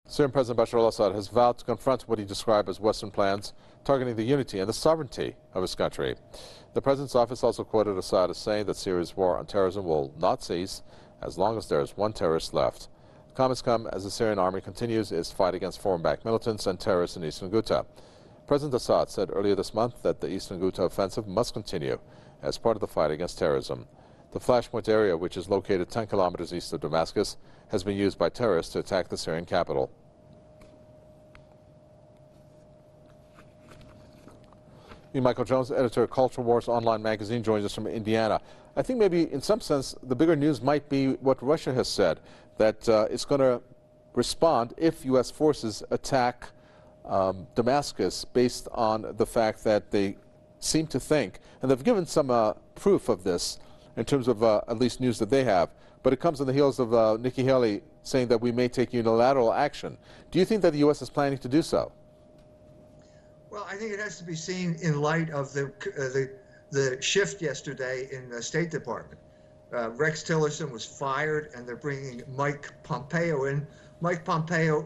Syrian President Bashar al-Assad has vowed to confront what he described as Western plans targeting the unity and the sovereignty of his country. The president's office also quoted Assad as saying that Syria's war on terrorism will not cease as long as there is one terrorist left. The comments come as the Syrian army continues its fight against foreign-backed militants and terrorists in eastern Ghouta. President Assad said earlier this month that the eastern Ghouta offensive must continue as part of the fight against terrorism. The Flashpoint area, which is located 10 kilometers east of Damascus, has been used by terrorists to attack the Syrian capital. Michael Jones, editor of Culture Wars Online magazine, joins us from Indiana. I think maybe in some sense the bigger news might be what Russia has said, that it's going to respond if U.S. forces attack Damascus based on the fact that they seem to think, and they've given some proof of this in terms of at least news that they have, but it comes on the heels of Nikki Haley saying that we may take unilateral action. Do you think that the U.S. is planning to do so? Well, I think it has to be seen in light of the shift yesterday in the State Department. Rex Tillerson was fired, and they're bringing Mike Pompeo in. Mike Pompeo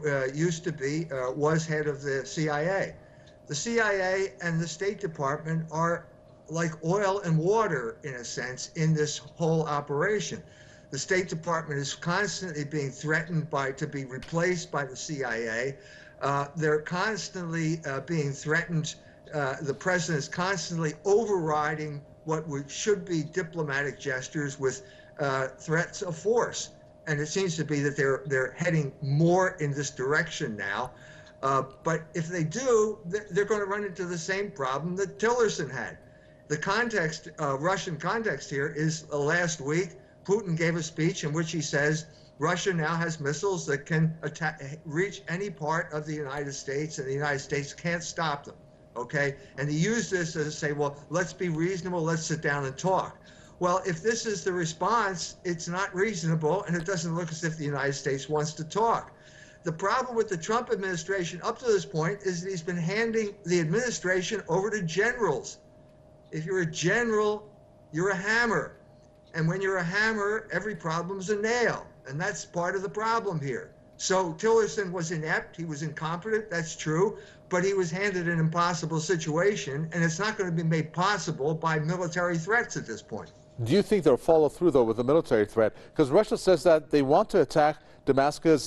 was head of the CIA. The CIA and the State Department are like oil and water, in a sense, in this whole operation. The State Department is constantly being threatened to be replaced by the CIA. They're constantly being threatened. The president is constantly overriding what should be diplomatic gestures with threats of force. And it seems to be that they're heading more in this direction now. But if they do, they're going to run into the same problem that Tillerson had. The context, Russian context here is last week, Putin gave a speech in which he says Russia now has missiles that can reach any part of the United States, and the United States can't stop them, okay? And he used this to say, well, let's be reasonable, let's sit down and talk. Well, if this is the response, it's not reasonable, and it doesn't look as if the United States wants to talk. The problem with the Trump administration up to this point is that he's been handing the administration over to generals. If you're a general, you're a hammer. And when you're a hammer, every problem's a nail. And that's part of the problem here. So Tillerson was inept, he was incompetent, that's true, but he was handed an impossible situation, and it's not going to be made possible by military threats at this point. Do you think they'll follow through, though, with the military threat? Because Russia says that they want to attack Damascus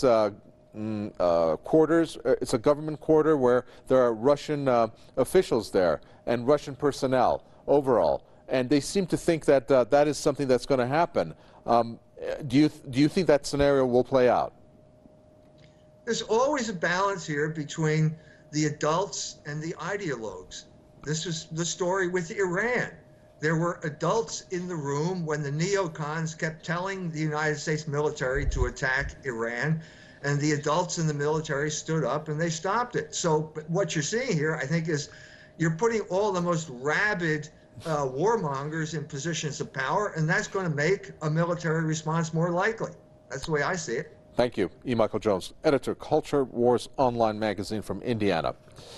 quarters. It's a government quarter where there are Russian officials there and Russian personnel overall. And they seem to think that that is something that's going to happen. Do you think that scenario will play out? There's always a balance here between the adults and the ideologues. This is the story with Iran. There were adults in the room when the neocons kept telling the United States military to attack Iran, and the adults in the military stood up and they stopped it. So what you're seeing here, I think, is you're putting all the most rabid warmongers in positions of power, and that's going to make a military response more likely. That's the way I see it. Thank you. Michael Jones, editor, Culture Wars Online magazine from Indiana.